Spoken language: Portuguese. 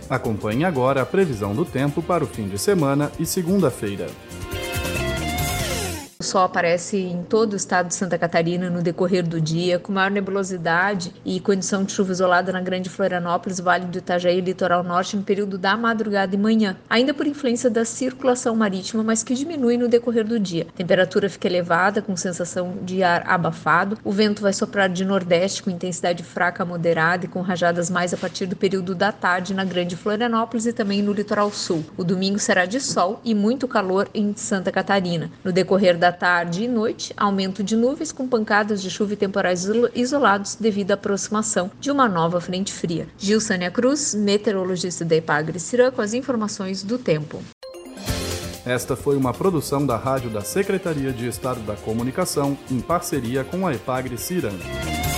Acompanhe agora a previsão do tempo para o fim de semana e segunda-feira. O sol aparece em todo o estado de Santa Catarina no decorrer do dia, com maior nebulosidade e condição de chuva isolada na Grande Florianópolis, Vale do Itajaí e Litoral Norte no período da madrugada e manhã, ainda por influência da circulação marítima, mas que diminui no decorrer do dia. A temperatura fica elevada, com sensação de ar abafado. O vento vai soprar de nordeste com intensidade fraca a moderada e com rajadas mais a partir do período da tarde na Grande Florianópolis e também no Litoral Sul. O domingo será de sol e muito calor em Santa Catarina. No decorrer da tarde e noite, aumento de nuvens com pancadas de chuva e temporais isolados devido à aproximação de uma nova frente fria. Gilsânia Cruz, meteorologista da Epagre-Cirã, com as informações do tempo. Esta foi uma produção da Rádio da Secretaria de Estado da Comunicação, em parceria com a Epagre-Cirã.